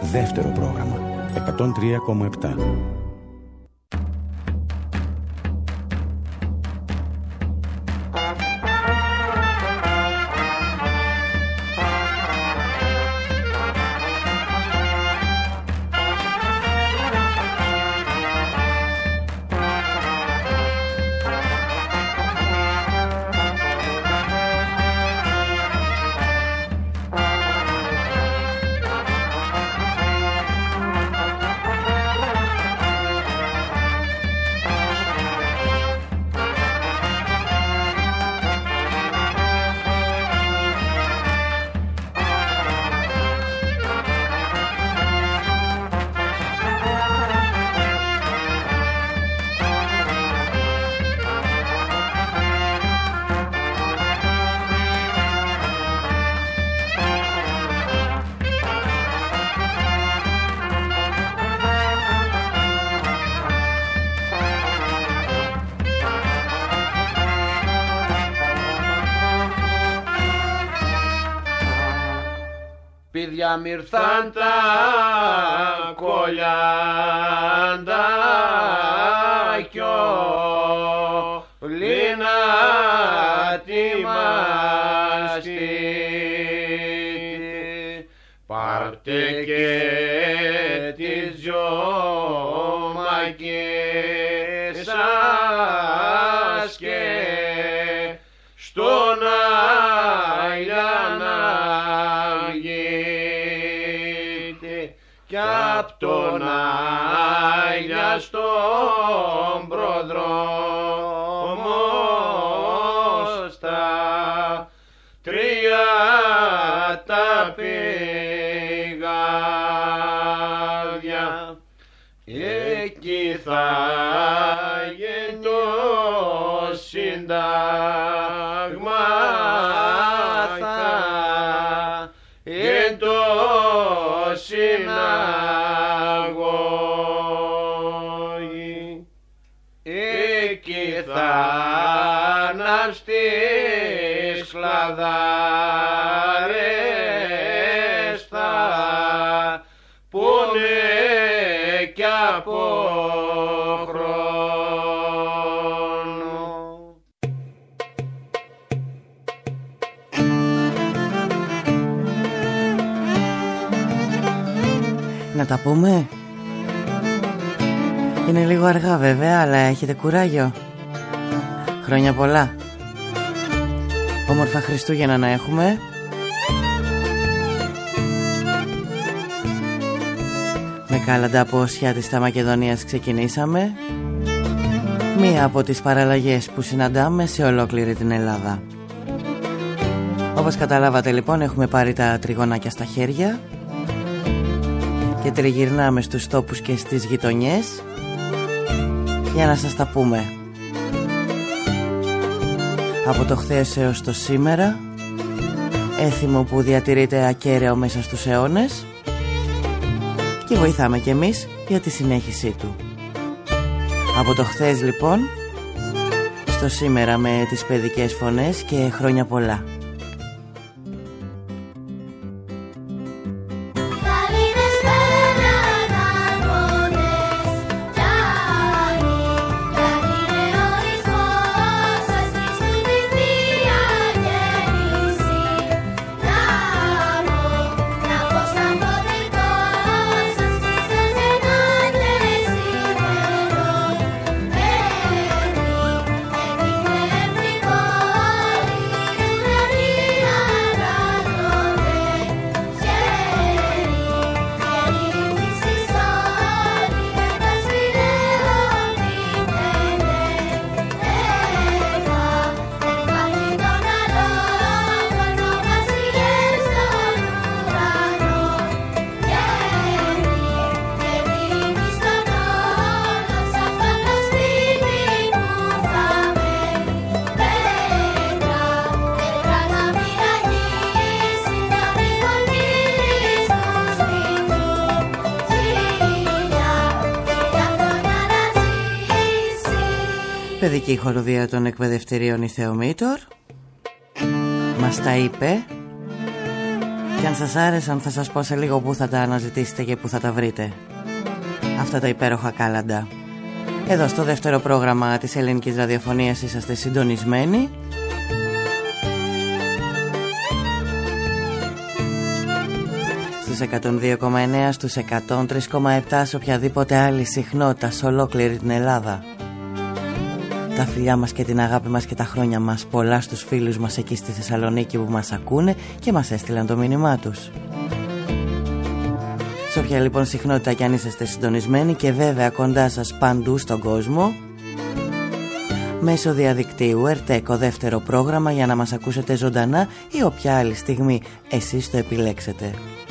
Δεύτερο πρόγραμμα 103,7. Πηδιά μυρθάν τα κολλιάντα κι ολίνα τιμάστη. Πάρτε και τις δυο μακές σας και στον Άιλιανα κι απ' τον Άιλια στον προδρόμο στα τρία τα πηγάδια εκεί θα γίνει το σύνταγμα, θα γίνει το συναγωγή. Εκεί θα αναψτείς κλαδάρες, θα πούνε κι από χρόνο. Να τα πούμε. Είναι λίγο αργά βέβαια, αλλά έχετε κουράγιο. Χρόνια πολλά. Όμορφα Χριστούγεννα να έχουμε. Με κάλαντα από Όσια της Μακεδονίας ξεκινήσαμε. Μία από τις παραλλαγές που συναντάμε σε ολόκληρη την Ελλάδα. Όπως καταλάβατε λοιπόν, έχουμε πάρει τα τριγωνάκια στα χέρια και τριγυρνάμε στους τόπους και στις γειτονιές για να σας τα πούμε. Από το χθες έως το σήμερα, έθιμο που διατηρείται ακέραιο μέσα στους αιώνες, και βοηθάμε κι εμείς για τη συνέχισή του. Από το χθες λοιπόν στο σήμερα με τις παιδικές φωνές και χρόνια πολλά. Παιδική χοροδία των εκπαιδευτηρίων η Θεομήτωρ μας τα είπε Και αν σας άρεσαν θα σας πω σε λίγο που θα τα αναζητήσετε και που θα τα βρείτε αυτά τα υπέροχα κάλαντα. Εδώ στο δεύτερο πρόγραμμα της ελληνικής ραδιοφωνίας είσαστε συντονισμένοι. Στους 102,9, στους 103,7, σε οποιαδήποτε άλλη συχνότητα σε ολόκληρη την Ελλάδα. Τα φιλιά μας και την αγάπη μας και τα χρόνια μας πολλά στους φίλους μας εκεί στη Θεσσαλονίκη που μας ακούνε και μας έστειλαν το μήνυμά τους. Σε όποια λοιπόν συχνότητα κι αν είσαστε συντονισμένοι και βέβαια κοντά σας παντού στον κόσμο, μέσω διαδικτύου ΕΡΤΕΚΟ δεύτερο πρόγραμμα για να μας ακούσετε ζωντανά ή όποια άλλη στιγμή εσείς το επιλέξετε.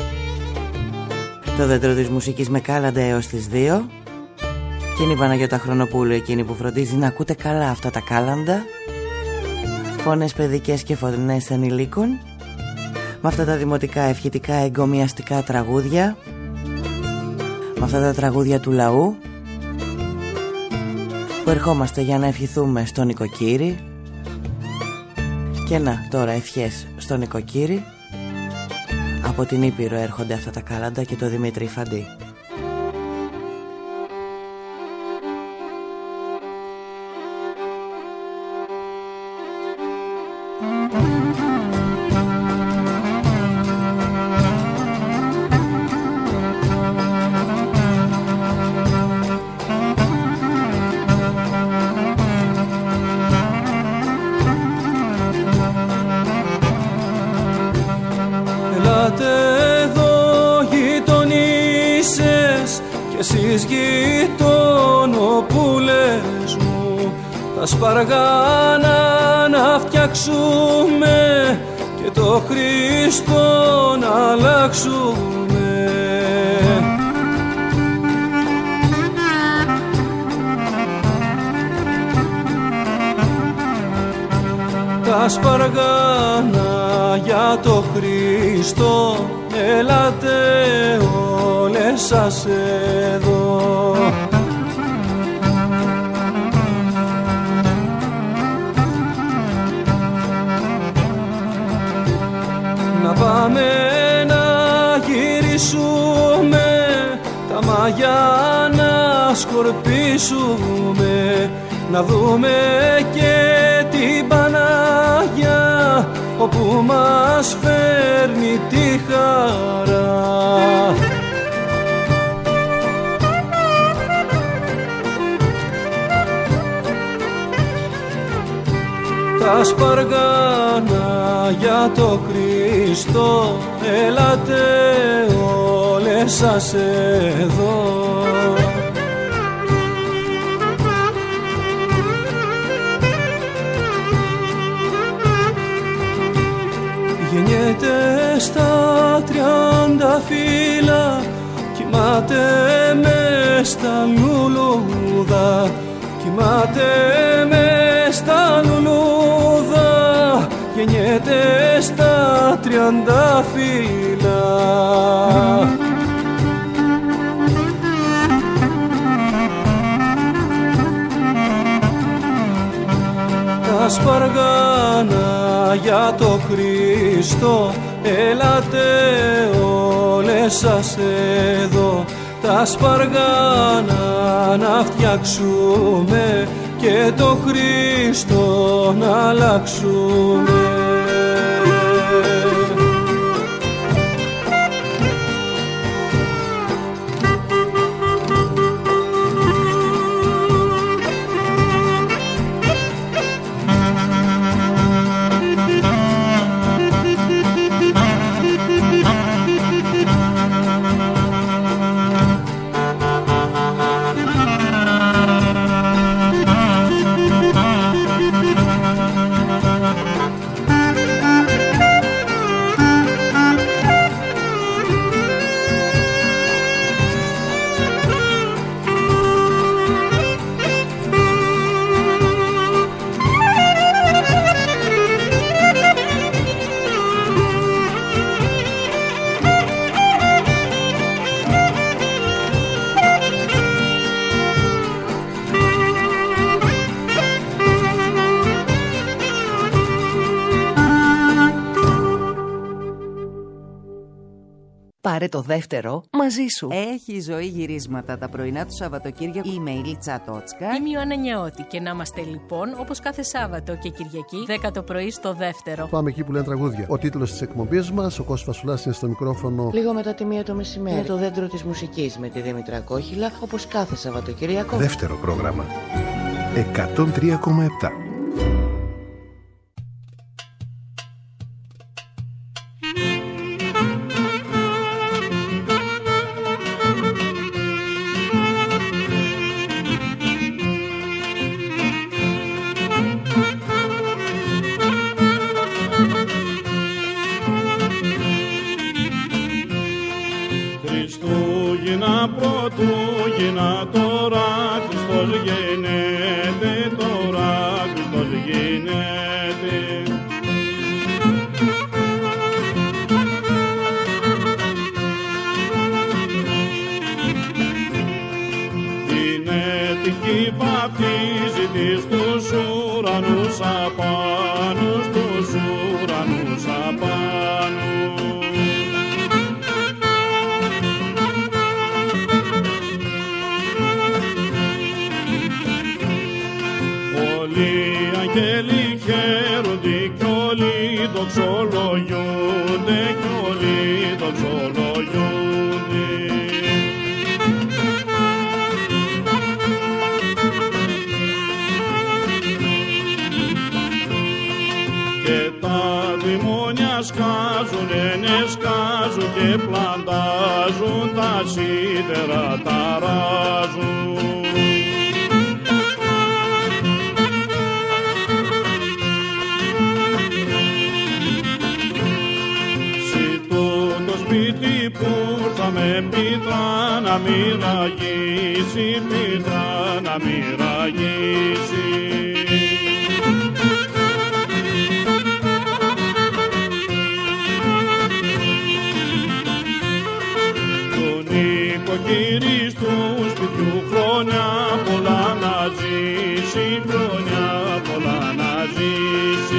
Το δέντρο της μουσικής με κάλαντα έως τις 2. Και είναι η Παναγιώτα Χρονοπούλου, εκείνη που φροντίζει να ακούτε καλά αυτά τα κάλαντα. Φωνές παιδικές και φωνές ενηλίκων, με αυτά τα δημοτικά ευχητικά εγκομιαστικά τραγούδια, με αυτά τα τραγούδια του λαού που ερχόμαστε για να ευχηθούμε στον νοικοκύρη. Και να τώρα ευχές στον νοικοκύρη. Από την Ήπειρο έρχονται αυτά τα κάλαντα και το Δημήτρη Φαντή. Σπαργάνα να φτιάξουμε και το Χριστό να αλλάξουμε. Τα σπαργάνα για το Χριστό, έλατε όλες σας εδώ. Πάμε να γυρίσουμε, τα μαγιά να σκορπίσουμε, να δούμε και την Παναγιά όπου μας φέρνει τη χαρά. Τα σπαργάνα για το Χριστό, έλατε όλες σας εδώ. Γεννιέται στα 30 φύλλα, κοιμάται μες στα λουλούδα, κοιμάται μες στα λουλούδα, γεννιέται στα 30 φύλλα. Τα σπαργάνα για το Χριστό, έλατε όλες σας εδώ. Τα σπαργάνα να φτιάξουμε και το Χριστό να αλλάξουμε. Πάρε το δεύτερο μαζί σου. Έχει η ζωή γυρίσματα τα πρωινά του Σαββατοκύριακου. Είμαι η Λίτσα Τότσκα. Είμαι η Ιωάννα Νιαώτη και να είμαστε λοιπόν όπως κάθε Σάββατο και Κυριακή 10 το πρωί στο δεύτερο. Πάμε εκεί που λένε τραγούδια. Ο τίτλος της εκπομπής μας, ο Κώστας Φασουλάς είναι στο μικρόφωνο. Λίγο μετά τη 1 το μεσημέρι. Είναι το δέντρο της μουσικής με τη Δήμητρα Κόχυλα, όπως κάθε Σαββατοκύριακο. Δεύτερο πρόγραμμα. 103,7. Χριστούγεννα, Πρωτούγεννα, τώρα Χριστός γεννέται, τώρα Χριστός γεννέται. Την έτυχη βαπτίζει της στους ουρανούς απάνω, στους ουρανούς απάνω. Όλοι αγγέλοι χαίρονται κι όλοι δοξολογούνται, κι όλοι δοξολογούνται. Και τα δαιμόνια σκάζουνε, σκάζουν και πλαντάζουν, τα σίδερα ταράζουν. Σπίτι που θα με πίτρα να μοιραγήσει, πίτρα να μοιραγήσει. Τον οικοκύρη του σπιτιού χρόνια πολλά να ζήσει, χρόνια πολλά να ζήσει.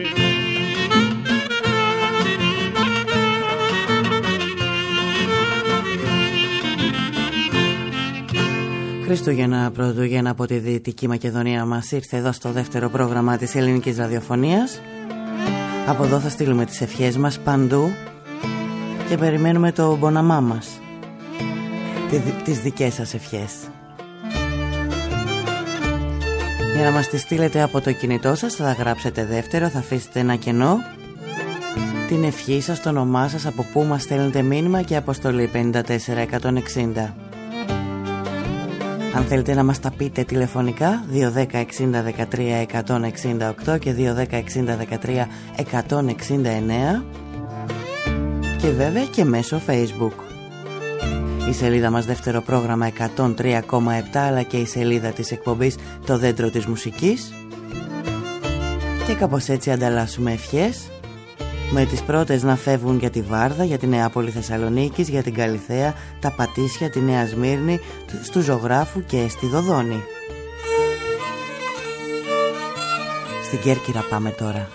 Χριστούγεννα, Πρωτούγεννα από τη Δυτική Μακεδονία μας ήρθε εδώ στο δεύτερο πρόγραμμα της ελληνικής ραδιοφωνίας. Από εδώ θα στείλουμε τις ευχές μας παντού και περιμένουμε το μποναμά μας, τις δικές σας ευχές. Για να μας τις στείλετε από το κινητό σας θα γράψετε δεύτερο, θα αφήσετε ένα κενό, την ευχή σας, το όνομά σας, από πού μας στέλνετε μήνυμα και αποστολή 54160. Αν θέλετε να μας τα πείτε τηλεφωνικά 210 60 13 168 και 210 60 13 169 και βέβαια και μέσω Facebook. Η σελίδα μας δεύτερο πρόγραμμα 103,7 αλλά και η σελίδα της εκπομπής Το Δέντρο της Μουσικής. Και κάπως έτσι ανταλλάσσουμε ευχές, με τις πρώτες να φεύγουν για τη Βάρδα, για τη Νεάπολη Θεσσαλονίκης, για την Καλιθέα, τα Πατήσια, τη Νέα Σμύρνη, στου Ζωγράφου και στη Δοδόνη. Στην Κέρκυρα πάμε τώρα.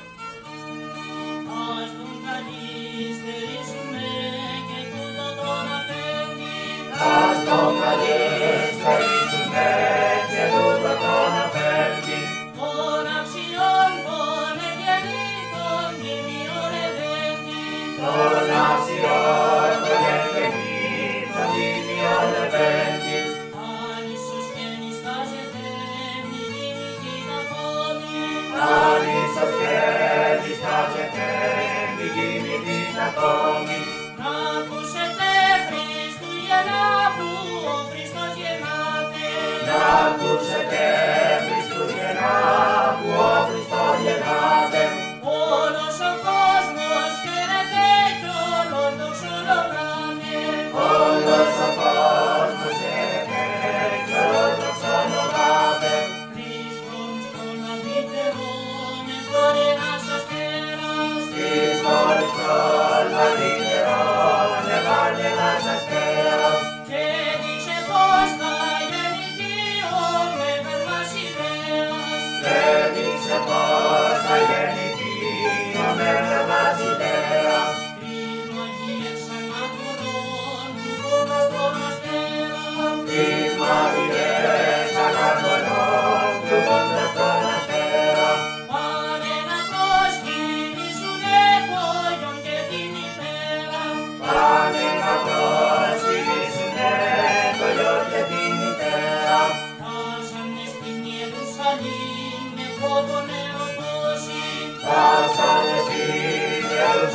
Christus,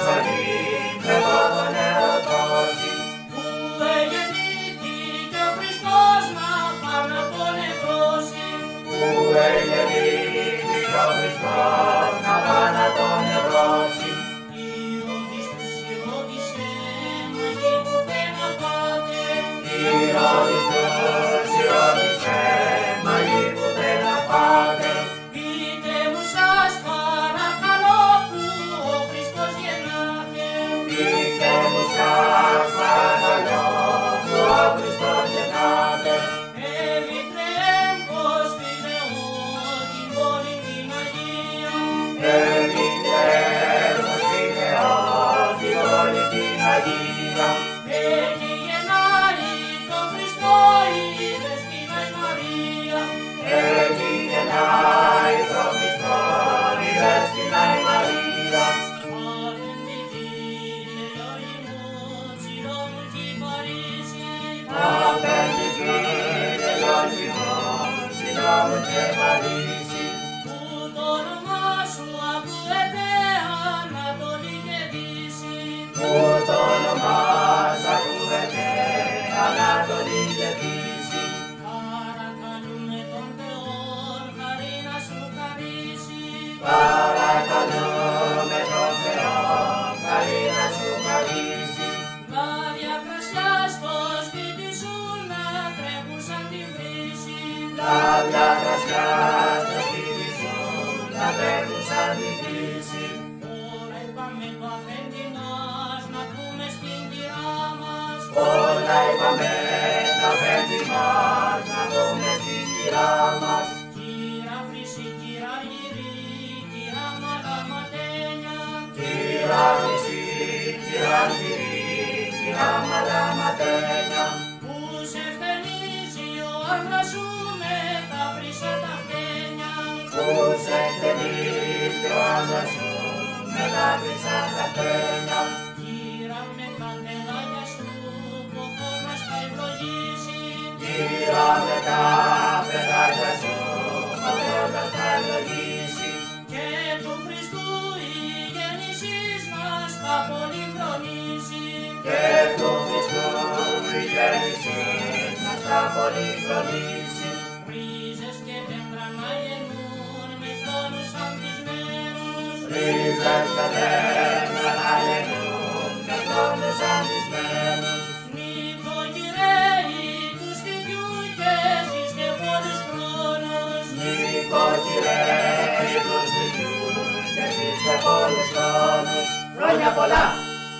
Χρόνια πολλά!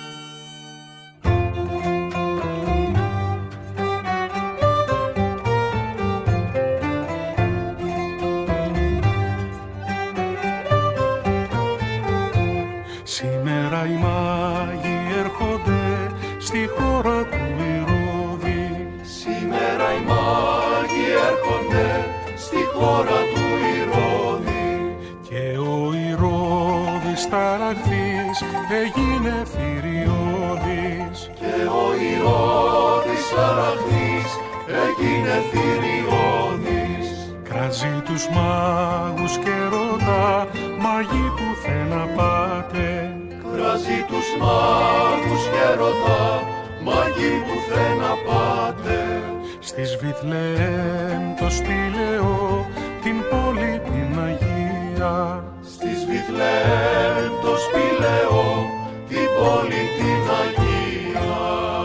Σήμερα οι μάγοι έρχονται στη χώρα του Ηρώδη. Σήμερα οι μάγοι έρχονται στη χώρα του Ηρώδη. Και ο Ηρώδης ταραχθής έγινε θηριώδης. Και ο Ηρώδης ταραχθής έγινε θηριώδης. Κράζει τους μάγους και ρωτά, μαγεί πουθενά πάτε. Κράζει τους μάγους και ρωτά, μαγεί πουθενά πάτε. Στις Βιθλεέμ το σπήλαιο, την πόλη την Αγία. Στις Βιθλεέμ το σπήλαιο, την πόλη την Αγία.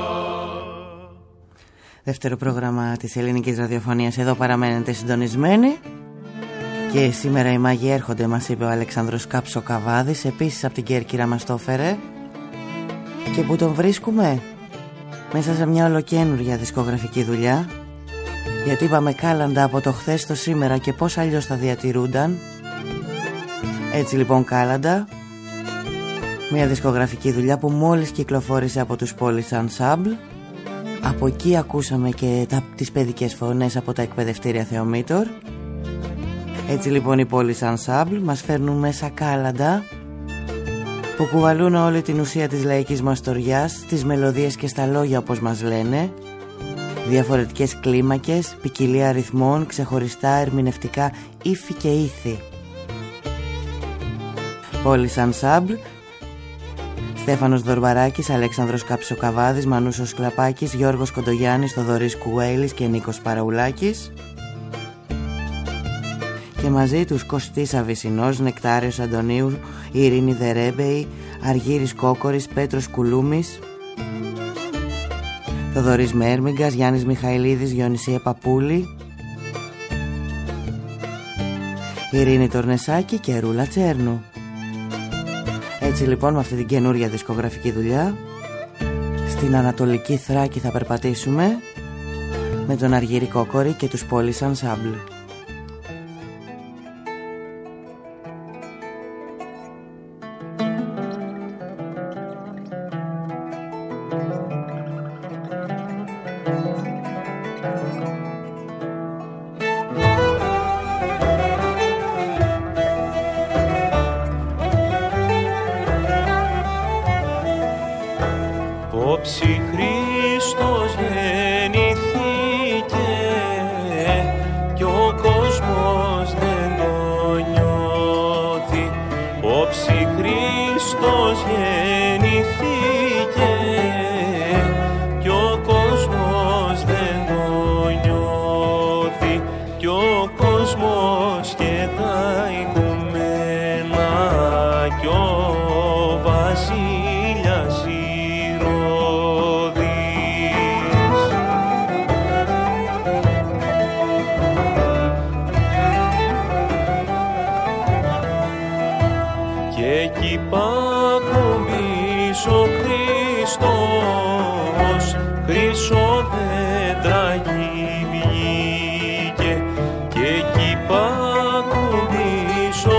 Δεύτερο πρόγραμμα της ελληνικής ραδιοφωνίας. Εδώ παραμένετε συντονισμένοι. Και σήμερα οι μάγοι έρχονται, μας είπε ο Αλεξάνδρος Κάψο-Καβάδης. Επίσης από την Κέρκυρα μας το έφερε. Και που τον βρίσκουμε μέσα σε μια ολοκαίνουργια δισκογραφική δουλειά. Γιατί είπαμε κάλαντα από το χθες στο σήμερα και πώς αλλιώς θα διατηρούνταν. Έτσι λοιπόν κάλαντα. Μια δισκογραφική δουλειά που μόλις κυκλοφόρησε από τους Polish Ensemble. Από εκεί ακούσαμε και τις παιδικές φωνές από τα εκπαιδευτήρια Θεομήτωρ. Έτσι λοιπόν οι Polish Ensemble μας φέρνουν μέσα κάλαντα που κουβαλούν όλη την ουσία της λαϊκής μας στοριάς, στις μελωδίες και στα λόγια όπως μας λένε. Διαφορετικές κλίμακες, ποικιλία αριθμών, ξεχωριστά ερμηνευτικά ύφη και ήθη. Polish Ensemble Στέφανος Δορβαράκης, Αλέξανδρος Καψοκαβάδης, Μανούσος Κλαπάκης, Γιώργος Κοντογιάννης, Θοδωρής Κουουέιλης και Νίκος Παραουλάκης. Και μαζί τους Κωστής Αβυσσινός, Νεκτάριος Αντωνίου, Ειρήνη Δερέμπεη, Αργύρης Κόκορης, Πέτρος Κουλούμης, Θοδωρής Μέρμιγκας, Γιάννης Μιχαηλίδης, Γιονυσία Παπούλη, Ειρήνη Τορνεσάκη και Ρούλα Τσέρνου. Έτσι λοιπόν, με αυτή την καινούρια δισκογραφική δουλειά, στην Ανατολική Θράκη θα περπατήσουμε με τον Αργύρη Κόκορη και τους Πόλης Ανσάμπλ. Όψη Χριστός γεννηθήκε κι ο κόσμος δεν το νιώθει. Όψη Χριστός γεννηθήκε κι ο κόσμος δεν το νιώθει. Κι ο κόσμος και τα οικουμένα κι ο βασίλιας ο Χριστός χρυσόδεντρα βγήκε και εκεί πάκουμπης ο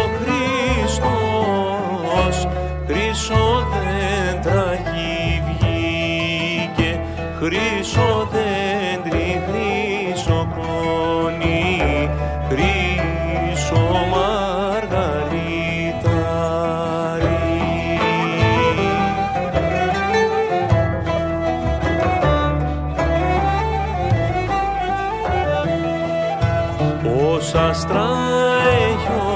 Χριστός χρυσόδεντρα βγήκε. Χρυσοδέντρι, χρυσοκλώνη, άστρα έχει ο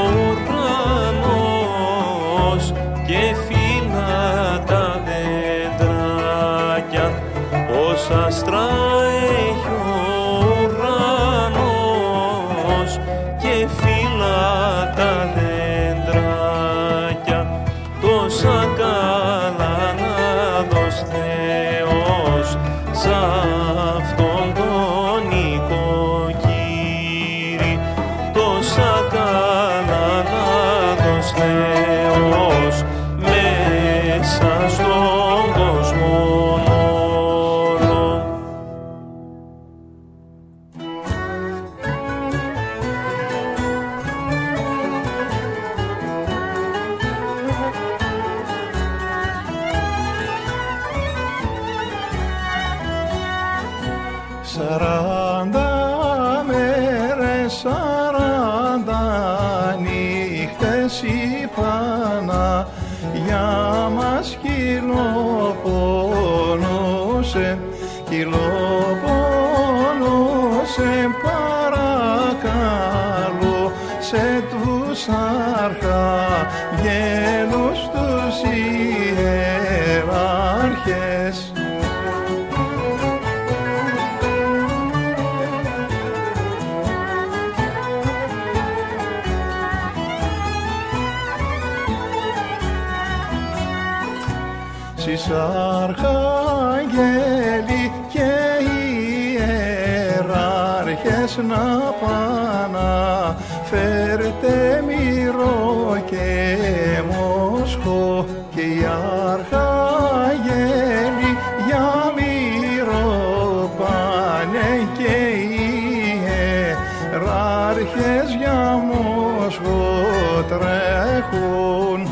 ουρανός και φύλλα τα δέντρακια. Ως άστρα έχει ο ουρανός και φύλλα τα δέντρακια. Τόσα καλά να δώσει Θεός σ' αυτόν τον οικοκύρη. Τόσα καλά να δώσει Θεός μέσα στον κόσμο όλο. Σαράντα μέρες, 40 νύχτες είπανα για μας κυλοπόνωσε, κυλοπόνωσε παρακαλώ σε τους αρχαγγέλους τους ιεράρχες. Σεις αρχαγγέλοι και ιεράρχες να πάνα φέρτε μυρό και μόσχο και οι αρχαγγέλοι για μυρό πάνε και οι ιεράρχες για μόσχο τρέχουν.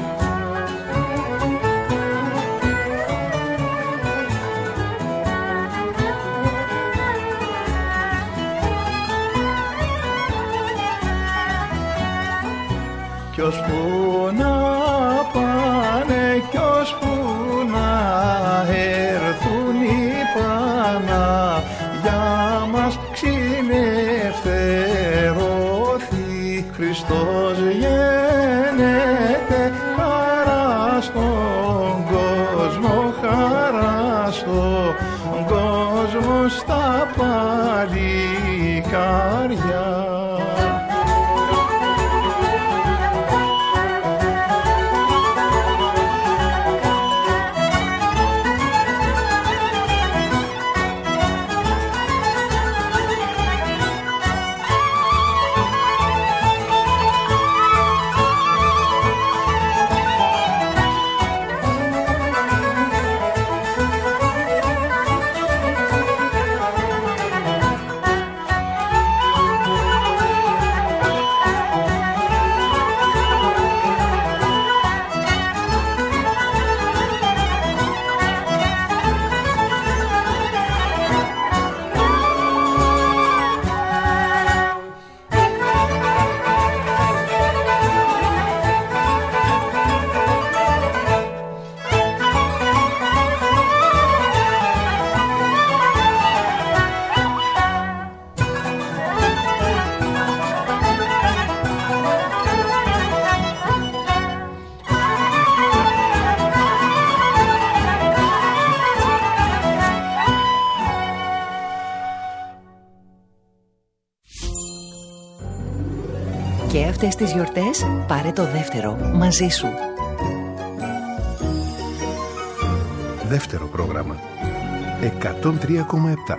Ποιος που να πως τα παλικάρια. Και αυτές τις γιορτές πάρε το δεύτερο μαζί σου. Δεύτερο πρόγραμμα 103,7.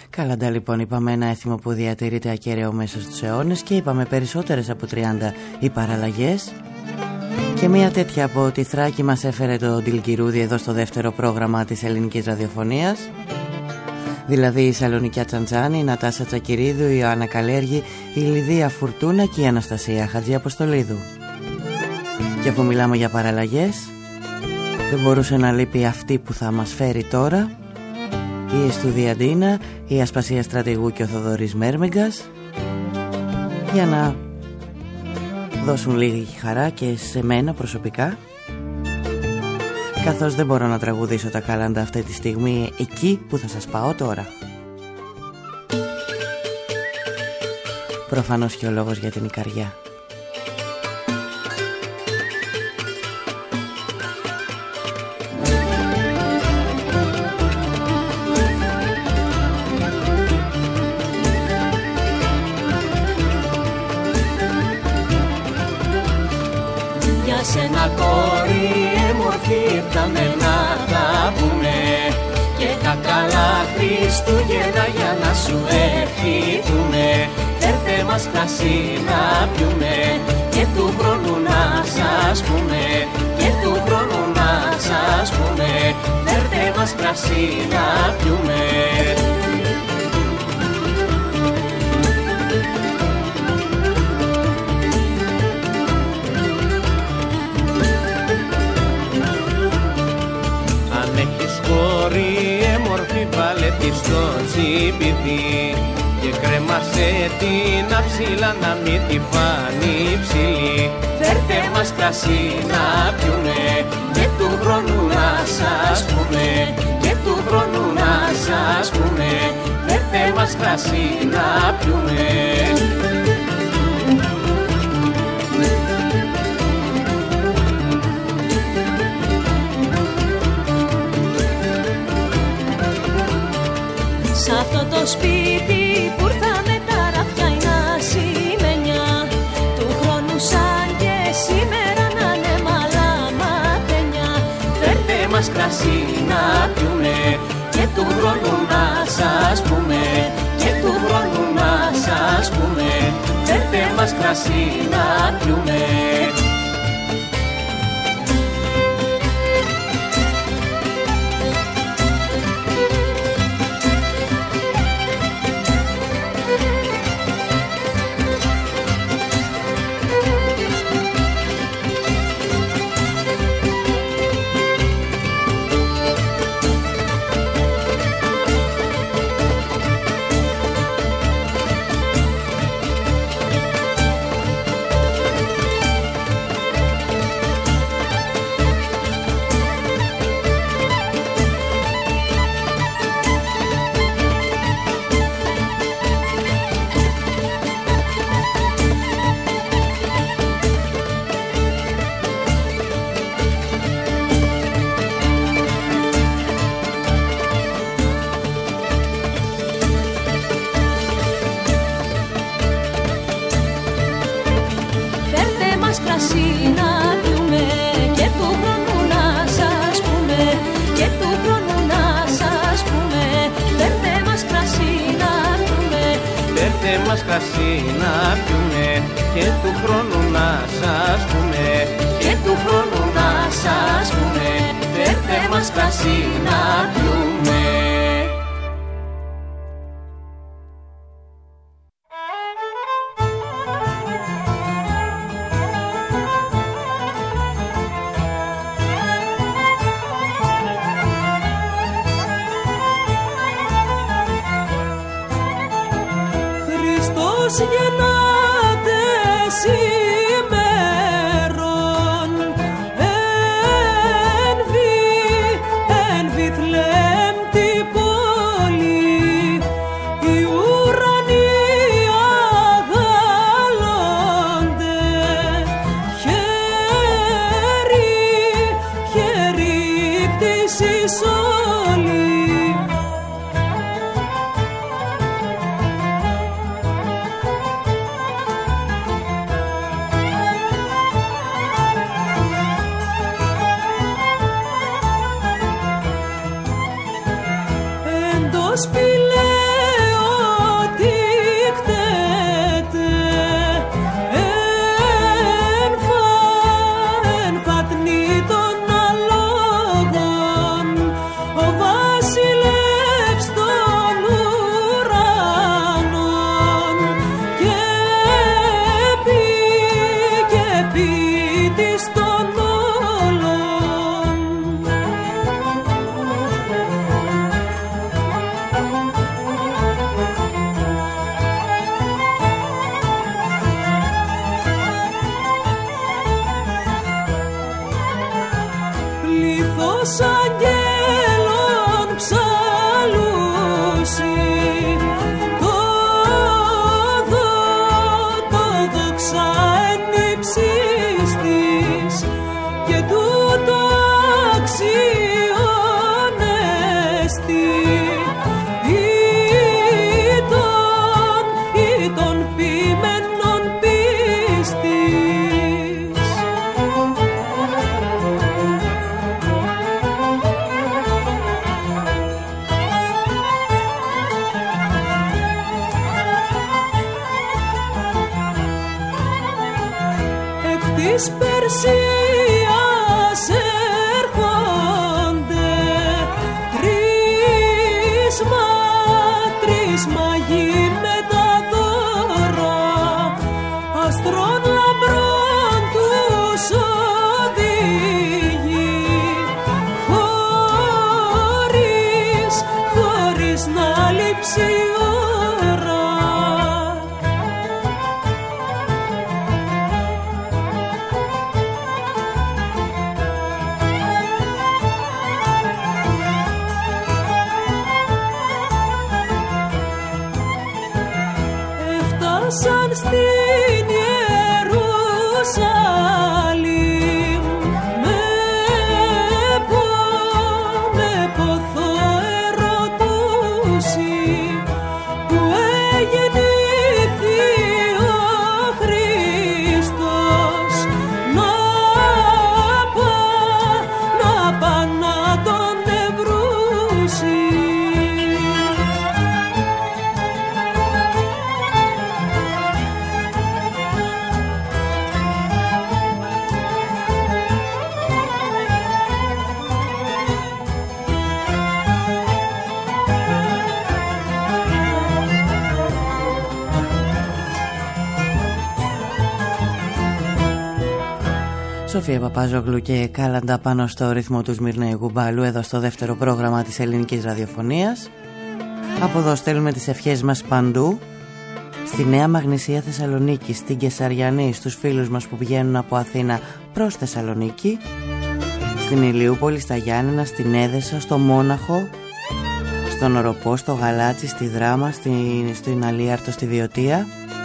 Καλαντά λοιπόν, είπαμε ένα έθιμο που διατηρείται ακέραιο μέσα στους αιώνες και είπαμε περισσότερες από 30 οι παραλλαγές. Και μια τέτοια από τη Θράκη μας έφερε το Ντιλκυρούδι εδώ στο δεύτερο πρόγραμμα της ελληνικής ραδιοφωνίας. Δηλαδή η Σαλονικιά Τσαντσάνη, η Νατάσα Τσακυρίδου, η Ιωάννα Καλέργη, η Λιδία Φουρτούνα και η Αναστασία Χατζιαποστολίδου. Και αφού μιλάμε για παραλλαγές, δεν μπορούσε να λείπει αυτή που θα μας φέρει τώρα, η Εστουδιαντίνα, η Ασπασία Στρατηγού και ο Θοδωρής Μέρμεγκας, για να δώσουν λίγη χαρά και σε μένα προσωπικά, καθώς δεν μπορώ να τραγουδήσω τα κάλαντα αυτή τη στιγμή εκεί που θα σας πάω τώρα. Προφανώς και ο λόγος για την Ικαριά. Για σένα κόρη έμορφη ήρθαμε να τα πούμε, και τα καλά Χριστούγεννα για να σου ευχηθούμε. Φέρτε μας κρασί να πιούμε και του χρόνου να σας πούμε, και του χρόνου να σας πούμε. Φέρτε μας κρασί να πιούμε. Κόρη έμορφη βάλε τη στο τσιπιδί και κρέμασε την αψίλα να μην τη φάνει ψηλή. Φέρτε μας κρασί να πιούμε και του χρόνου να σας πούμε, και του χρόνου να σας πούμε. Φέρτε μας κρασί να πιούμε. Σ' αυτό το σπίτι που ήρθαμε τα ραφιά είναι ασημένια, του χρόνου σαν και σήμερα να είναι μαλαματένια. Φέρτε μας κρασί να πιούμε και του χρόνου να σας πούμε, και του χρόνου να σας πούμε. Φέρτε μας κρασί να πιούμε. μας κρασί να πιούμε και του χρόνου να σας πούμε, και του χρόνου να σας πούμε, φέρτε μας κρασί να πιούμε. Γεννάται σήμερον εν Βιθλεέμ την πόλη, οι ουρανοί αγαλώνται, χέρι πτήσης όλοι. της Περσίας έρχονται τρεις μαγεί με τα δώρα αστρών λαμπρών τους οδηγεί χωρίς να λείψει η ώρα. Έφτασαν στην Ιερουσαλήμ με ποθό ερωτούσι που εγεννήθη ο Χριστός να πά να τον ευρούσει. Σοφία Παπάζογλου και Κάλαντα πάνω στο ρυθμό του Σμυρναίου Γουμπάλου εδώ στο δεύτερο πρόγραμμα της ελληνικής ραδιοφωνίας. Από εδώ στέλνουμε τις ευχές μας παντού. Στη Νέα Μαγνησία Θεσσαλονίκη, στην Κεσαριανή, στους φίλους μας που πηγαίνουν από Αθήνα προς Θεσσαλονίκη, στην Ηλιούπολη, στα Γιάννενα, στην Έδεσα, στο Μόναχο, στον Οροπό, στο Γαλάτσι, στη Δράμα, στην Αλίαρτο, στη Βιωτία.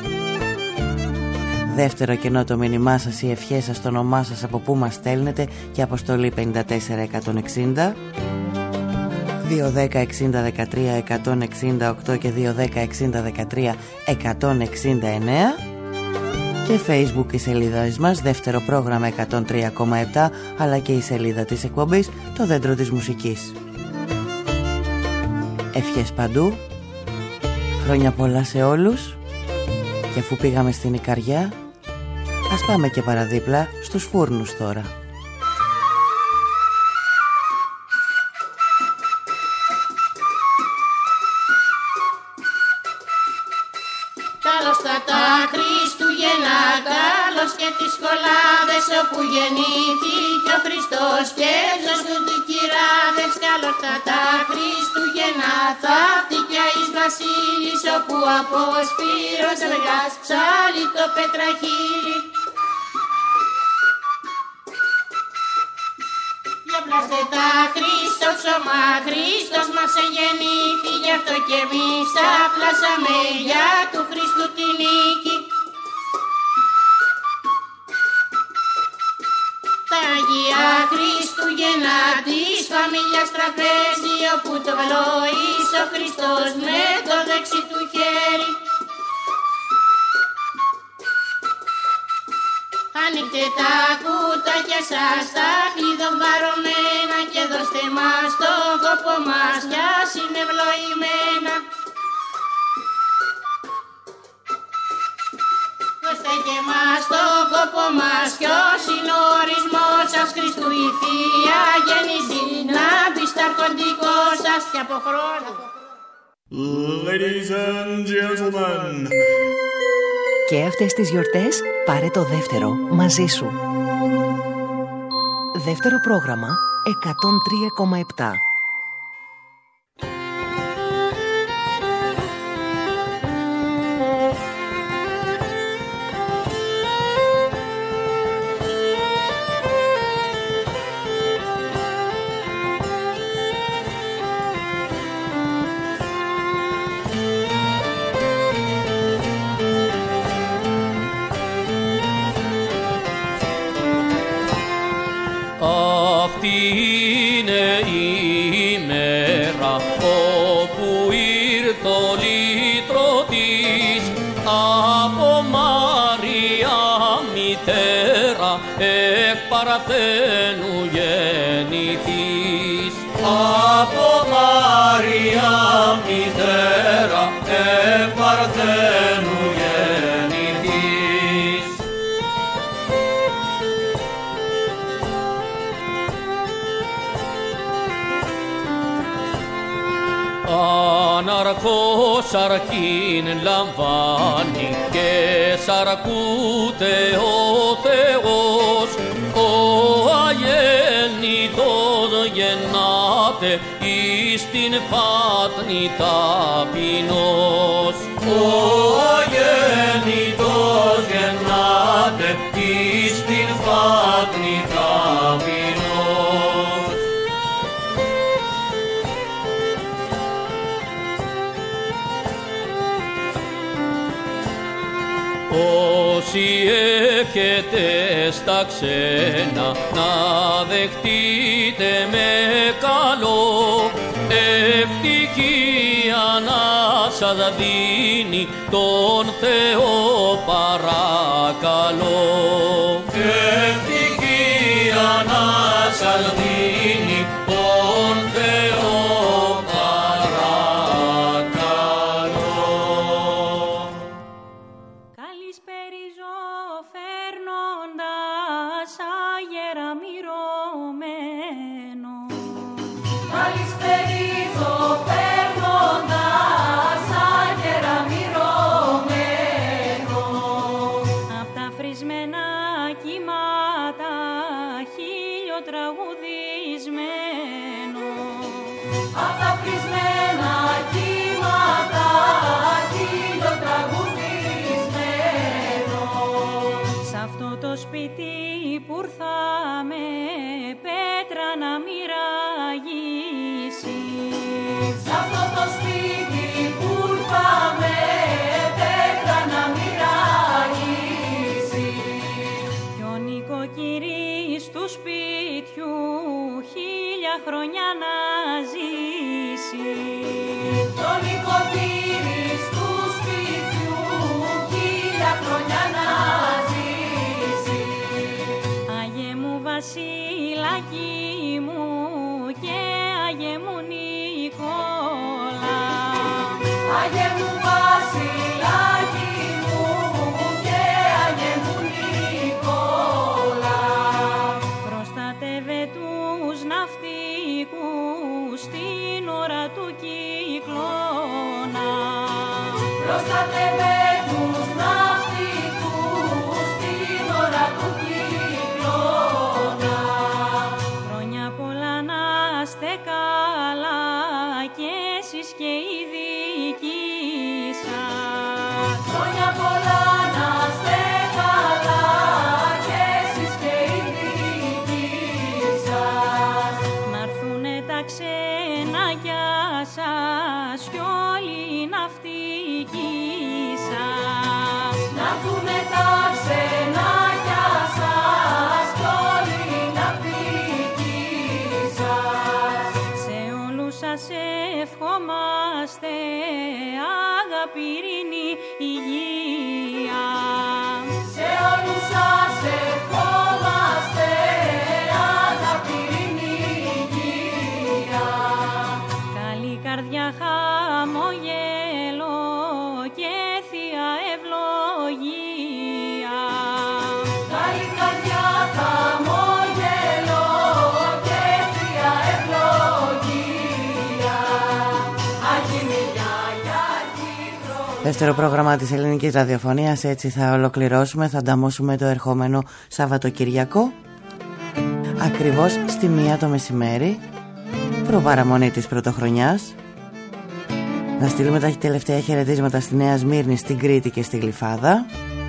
Δεύτερο κενό το μήνυμά σας, οι ευχές σας, το όνομά σας, από πού μας στέλνετε και αποστολή 54160 210 60 13 168 και 210 60 13 169 και Facebook η σελίδα μας, δεύτερο πρόγραμμα 103,7, αλλά και η σελίδα της εκπομπής Το Δέντρο της Μουσικής. Ευχές παντού, χρόνια πολλά σε όλους, και αφού πήγαμε στην Ικαριά, ας πάμε και παραδίπλα στους φούρνους τώρα. Καλώς τα Χριστούγεννα, καλώς και τις κολλάδες όπου γεννήθηκε ο Χριστός και ζωστούν του κυράδες. Καλώς τα Χριστούγεννα, θαύτηκε εις βασίλης όπου από Σπύρος Μεγάς ψάλλει το πετραχύλι. Διαπλάστε τα Χριστό ψωμά, Χριστός μας εγεννήθη, γι' αυτό και εμείς απλάσαμε για του Χριστού τη νίκη. Τα Αγία Χριστούγεννα της φαμίλιας τραπέζι, όπου το βαλόης ο Χριστός με το δεξί του χέρι. Ανοίξτε τα κουτάκια σας, τα κλειδών βαρωμένα, και δώστε μας τον κόπο μας, κι ας είναι ευλογημένα. Δώστε και μας τον κόπο μας, κι ως είναι ο ορισμός σας, Χριστού η Θεία γέννηση, να μπει στα αρχοντικό σας και από χρόνο. Ladies and gentlemen, και αυτές τις γιορτές πάρε το δεύτερο μαζί σου. Δεύτερο πρόγραμμα 103,7. Αυτή είναι η μέρα όπου ήρθε ο λύτρωτης από Μαρία μητέρα εκ Παρθένου γεννηθής. Από Μαρία μητέρα εκ Παρθένου γεννηθής. σαρκήν λαμβάνει και σαρκούται ο Θεός. Ο αγέννητος γεννάται εις την πάτνη ταπεινός. Ο αγέννητος γεννάται εις την πάτνη ταπεινός. Όσοι έχετε στα ξένα να δεχτείτε με καλό, ευτυχία να σας δίνει τον Θεό παρακαλώ. Ευτυχία να σας δίνει τον Θεό που ήρθαμε πέτρα να μοιραγήσει. Σ' αυτό το σπίτι που ήρθαμε πέτρα να μοιραγήσει. Κι ο νοικοκυρής του σπίτιου 1000 χρόνια να ζήσει. Κι ο νοικοκυρής του σπίτιου 1000 χρόνια να ζήσει. Βασιλάκι μου και Άγιε μου Νικόλα. Άγιε μου Βασιλάκι μου και Άγιε μου Νικόλα. Προστάτευε τους ναυτικούς στην ώρα του κυκλώνα. Προστάτευε τους ναυτικούς στην ώρα του κυκλώνα. Καλά και εσείς και οι δικοί σας. Χρόνια πολλά να είστε καλά και εσείς και οι δικοί σας. Να έρθουνε τα ξενάκια σας κι όλοι οι ναυτικοί σας. Να έρθουνε τα ξενάκια σας κι όλοι οι ναυτικοί σας. Σας ευχόμαστε αγάπη, ειρήνη, υγεία. Σε όλους σας ευχόμαστε αγάπη, ειρήνη, υγεία. Καλή καρδιά, χαμογέλο και θεία ευλογία. Καλή καρδιά, χαμογέλο και θεία ευλογία. Δεύτερο πρόγραμμα της ελληνικής ραδιοφωνίας, έτσι θα ολοκληρώσουμε, θα ανταμώσουμε το ερχόμενο Σαββατοκυριακό ακριβώς στη 1 το μεσημέρι, προπαραμονή της πρωτοχρονιάς. Να στείλουμε τα τελευταία χαιρετίσματα στη Νέα Σμύρνη, στην Κρήτη και στη Γλυφάδα.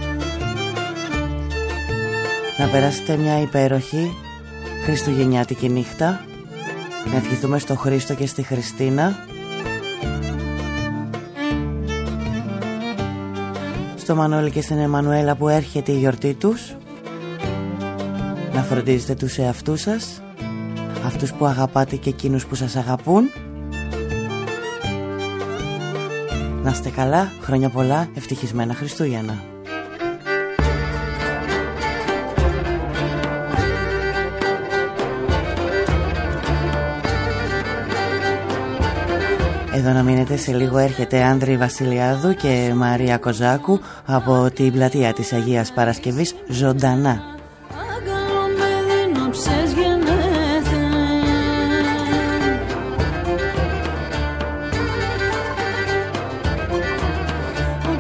Να περάσετε μια υπέροχη χριστουγεννιάτικη νύχτα. Να ευχηθούμε στο Χρήστο και στη Χριστίνα, στο Μανώλη και στην Εμμανουέλα που έρχεται η γιορτή τους. Να φροντίζετε τους εαυτούς σας, αυτούς που αγαπάτε και εκείνους που σας αγαπούν. Να είστε καλά, χρόνια πολλά, ευτυχισμένα Χριστούγεννα. Εδώ να μείνετε, σε λίγο έρχεται Άνδρη Βασιλιάδου και Μαρία Κοζάκου από την πλατεία της Αγίας Παρασκευής ζωντανά.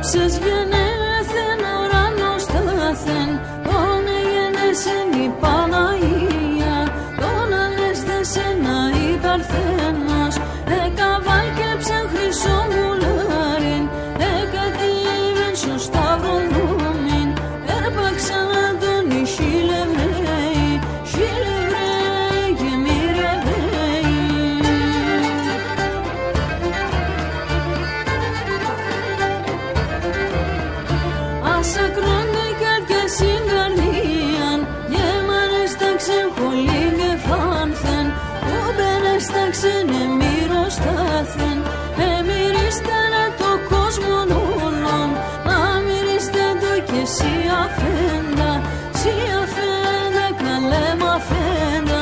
Όψες γενέθεν ουρανός στάθεν, τον εγενέσεν η Παναγία, τον ανέστησεν η Παρθένος, εκαβάλκεψεν χρυσό μουλάριν, εκατήβεν στο σταύρο δούμιν, έπαξαν τον οι χιλευραίοι, χιλευραίοι και μοιρεβαίοι. Ασακρώνται καρδιές στην καρδίαν, γεμανέσταξεν χολήν και φάνθεν, ούμπενέσταξεν εμμυροστάθεν, εμμυριστένε το κόσμο όλων, να μυρίστε το και σι αφέντα, καλέ μ' αφέντα.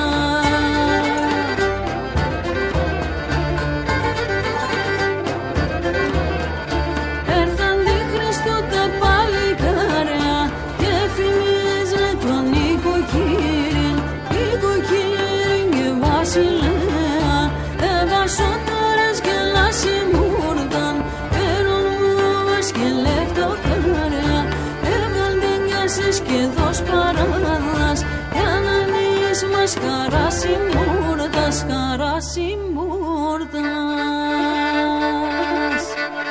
Έρθαν τη Χριστού τα παλικάρια και φημίζουν τον οικοκύριν, οικοκύριν και βασιλέα, ευασότερες και λασιμούρταν, παίρνουν μούβες και λεφτοκάρια, έβγαν την κιάσεις και δώσ' παράδας, για να νεις μας χαράσει μούρτας, χαράσει μούρτας.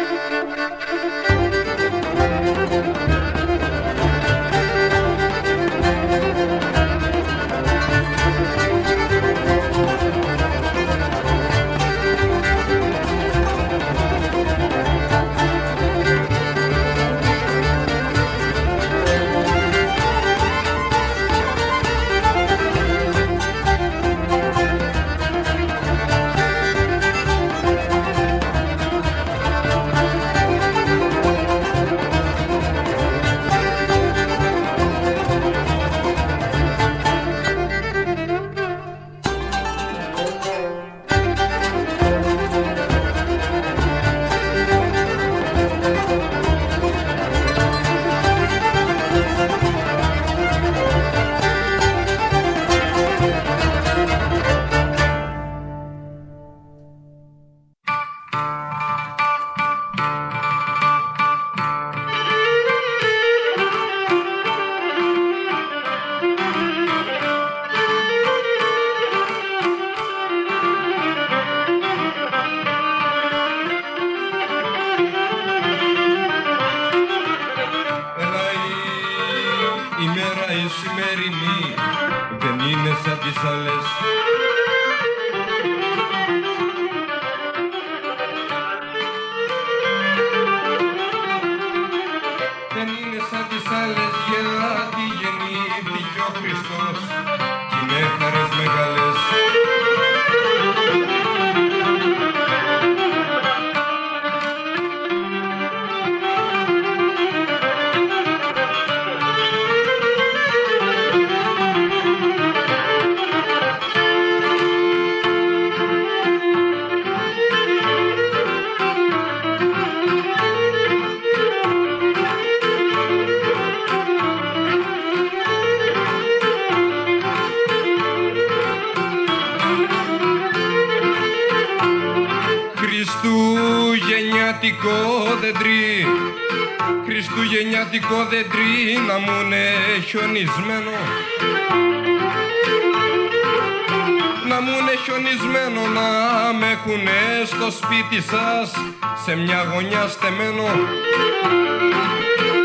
Χριστουγεννιάτικο δέντρι να μου είναι χιονισμένο, να μου είναι χιονισμένο, να με έχουνε στο σπίτι σας σε μια γωνιά στεμένο.